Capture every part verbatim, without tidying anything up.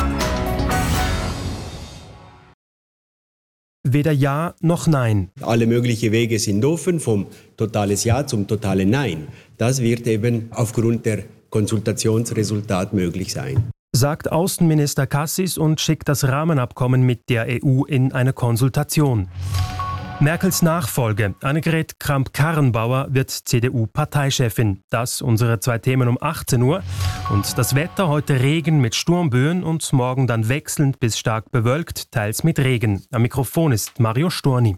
Weder Ja noch Nein. Alle möglichen Wege sind offen, vom totales Ja zum totalen Nein. Das wird eben aufgrund der Konsultationsresultat möglich sein. Sagt Außenminister Cassis und schickt das Rahmenabkommen mit der E U in eine Konsultation. Merkels Nachfolge, Annegret Kramp-Karrenbauer, wird C D U-Parteichefin. Das unsere zwei Themen um achtzehn Uhr. Und das Wetter, heute Regen mit Sturmböen und morgen dann wechselnd bis stark bewölkt, teils mit Regen. Am Mikrofon ist Mario Storni.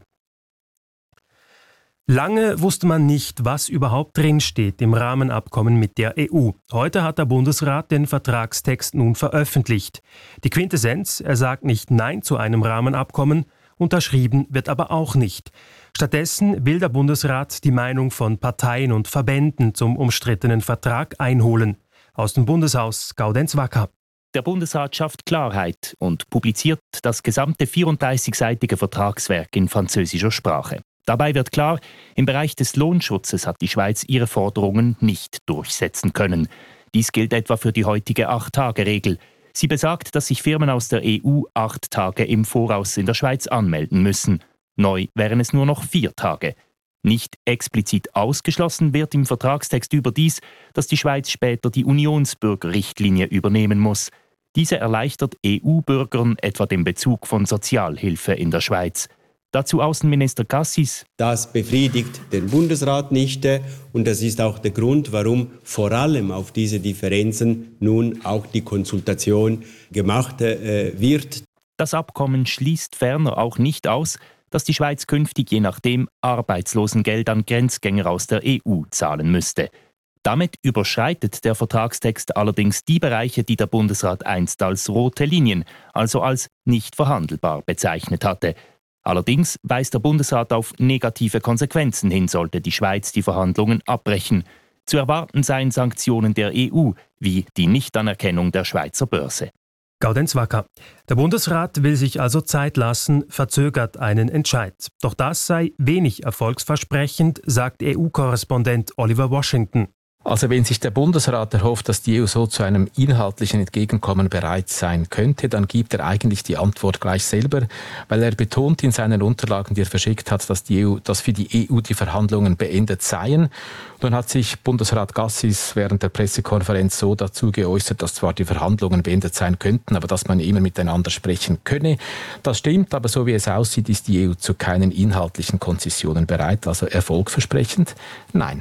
Lange wusste man nicht, was überhaupt drinsteht im Rahmenabkommen mit der E U. Heute hat der Bundesrat den Vertragstext nun veröffentlicht. Die Quintessenz, er sagt nicht Nein zu einem Rahmenabkommen, unterschrieben wird aber auch nicht. Stattdessen will der Bundesrat die Meinung von Parteien und Verbänden zum umstrittenen Vertrag einholen. Aus dem Bundeshaus Gaudenz Wacker. Der Bundesrat schafft Klarheit und publiziert das gesamte vierunddreißigseitige Vertragswerk in französischer Sprache. Dabei wird klar, im Bereich des Lohnschutzes hat die Schweiz ihre Forderungen nicht durchsetzen können. Dies gilt etwa für die heutige acht-Tage-Regel. Sie besagt, dass sich Firmen aus der E U acht Tage im Voraus in der Schweiz anmelden müssen. Neu wären es nur noch vier Tage. Nicht explizit ausgeschlossen wird im Vertragstext überdies, dass die Schweiz später die Unionsbürgerrichtlinie übernehmen muss. Diese erleichtert E U-Bürgern etwa den Bezug von Sozialhilfe in der Schweiz. Dazu Außenminister Cassis. Das befriedigt den Bundesrat nicht und das ist auch der Grund, warum vor allem auf diese Differenzen nun auch die Konsultation gemacht äh, wird. Das Abkommen schließt ferner auch nicht aus, dass die Schweiz künftig je nachdem Arbeitslosengeld an Grenzgänger aus der E U zahlen müsste. Damit überschreitet der Vertragstext allerdings die Bereiche, die der Bundesrat einst als rote Linien, also als nicht verhandelbar bezeichnet hatte. Allerdings weist der Bundesrat auf negative Konsequenzen hin, sollte die Schweiz die Verhandlungen abbrechen. Zu erwarten seien Sanktionen der E U, wie die Nichtanerkennung der Schweizer Börse. Gaudenz Wacker. Der Bundesrat will sich also Zeit lassen, verzögert einen Entscheid. Doch das sei wenig erfolgsversprechend, sagt E U-Korrespondent Oliver Washington. Also wenn sich der Bundesrat erhofft, dass die E U so zu einem inhaltlichen Entgegenkommen bereit sein könnte, dann gibt er eigentlich die Antwort gleich selber, weil er betont in seinen Unterlagen, die er verschickt hat, dass, die E U, dass für die E U die Verhandlungen beendet seien. Dann hat sich Bundesrat Cassis während der Pressekonferenz so dazu geäußert, dass zwar die Verhandlungen beendet sein könnten, aber dass man immer miteinander sprechen könne. Das stimmt, aber so wie es aussieht, ist die E U zu keinen inhaltlichen Konzessionen bereit, also erfolgversprechend? Nein.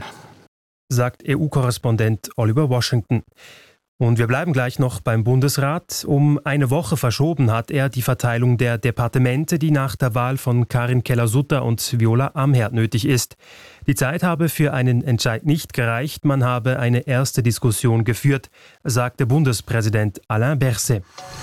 Sagt E U-Korrespondent Oliver Washington. Und wir bleiben gleich noch beim Bundesrat. Um eine Woche verschoben hat er die Verteilung der Departemente, die nach der Wahl von Karin Keller-Sutter und Viola Amherd nötig ist. Die Zeit habe für einen Entscheid nicht gereicht, man habe eine erste Diskussion geführt, sagte Bundespräsident Alain Berset.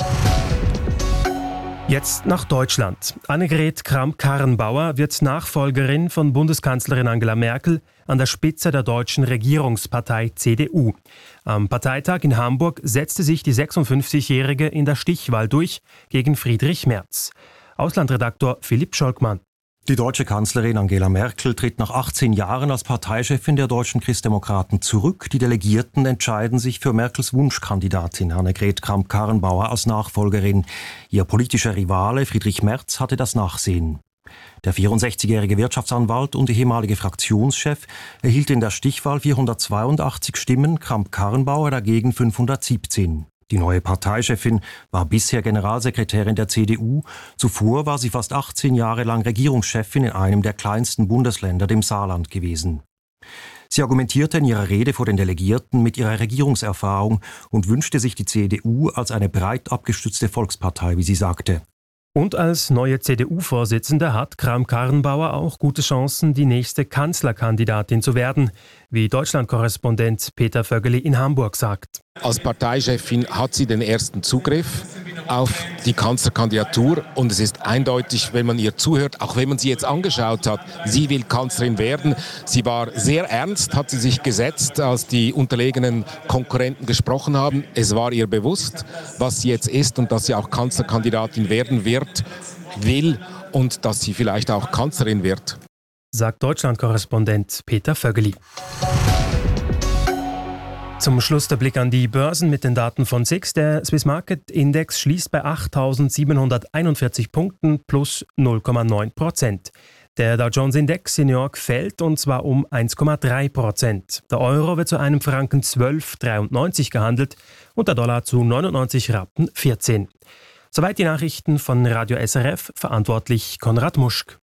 Jetzt nach Deutschland. Annegret Kramp-Karrenbauer wird Nachfolgerin von Bundeskanzlerin Angela Merkel an der Spitze der deutschen Regierungspartei C D U. Am Parteitag in Hamburg setzte sich die sechsundfünfzigjährige in der Stichwahl durch gegen Friedrich Merz. Auslandredaktor Philipp Scholkmann. Die deutsche Kanzlerin Angela Merkel tritt nach achtzehn Jahren als Parteichefin der deutschen Christdemokraten zurück. Die Delegierten entscheiden sich für Merkels Wunschkandidatin Annegret Kramp-Karrenbauer als Nachfolgerin. Ihr politischer Rivale Friedrich Merz hatte das Nachsehen. Der vierundsechzigjährige Wirtschaftsanwalt und ehemalige Fraktionschef erhielt in der Stichwahl vierhundertzweiundachtzig Stimmen, Kramp-Karrenbauer dagegen fünfhundertsiebzehn. Die neue Parteichefin war bisher Generalsekretärin der C D U. Zuvor war sie fast achtzehn Jahre lang Regierungschefin in einem der kleinsten Bundesländer, dem Saarland, gewesen. Sie argumentierte in ihrer Rede vor den Delegierten mit ihrer Regierungserfahrung und wünschte sich die C D U als eine breit abgestützte Volkspartei, wie sie sagte. Und als neue C D U-Vorsitzende hat Kramp-Karrenbauer auch gute Chancen, die nächste Kanzlerkandidatin zu werden, wie Deutschland-Korrespondent Peter Vögeli in Hamburg sagt. Als Parteichefin hat sie den ersten Zugriff auf die Kanzlerkandidatur und es ist eindeutig, wenn man ihr zuhört, auch wenn man sie jetzt angeschaut hat, sie will Kanzlerin werden. Sie war sehr ernst, hat sie sich gesetzt, als die unterlegenen Konkurrenten gesprochen haben. Es war ihr bewusst, was sie jetzt ist und dass sie auch Kanzlerkandidatin werden wird, will und dass sie vielleicht auch Kanzlerin wird. Sagt Deutschland-Korrespondent Peter Vögeli. Zum Schluss der Blick an die Börsen mit den Daten von S I X. Der Swiss Market Index schließt bei achttausendsiebenhunderteinundvierzig Punkten plus null Komma neun Prozent. Der Dow Jones Index in New York fällt und zwar um eins Komma drei Prozent. Der Euro wird zu einem Franken zwölf Komma dreiundneunzig gehandelt und der Dollar zu neunundneunzig Rappen vierzehn. Soweit die Nachrichten von Radio S R F, verantwortlich Konrad Muschk.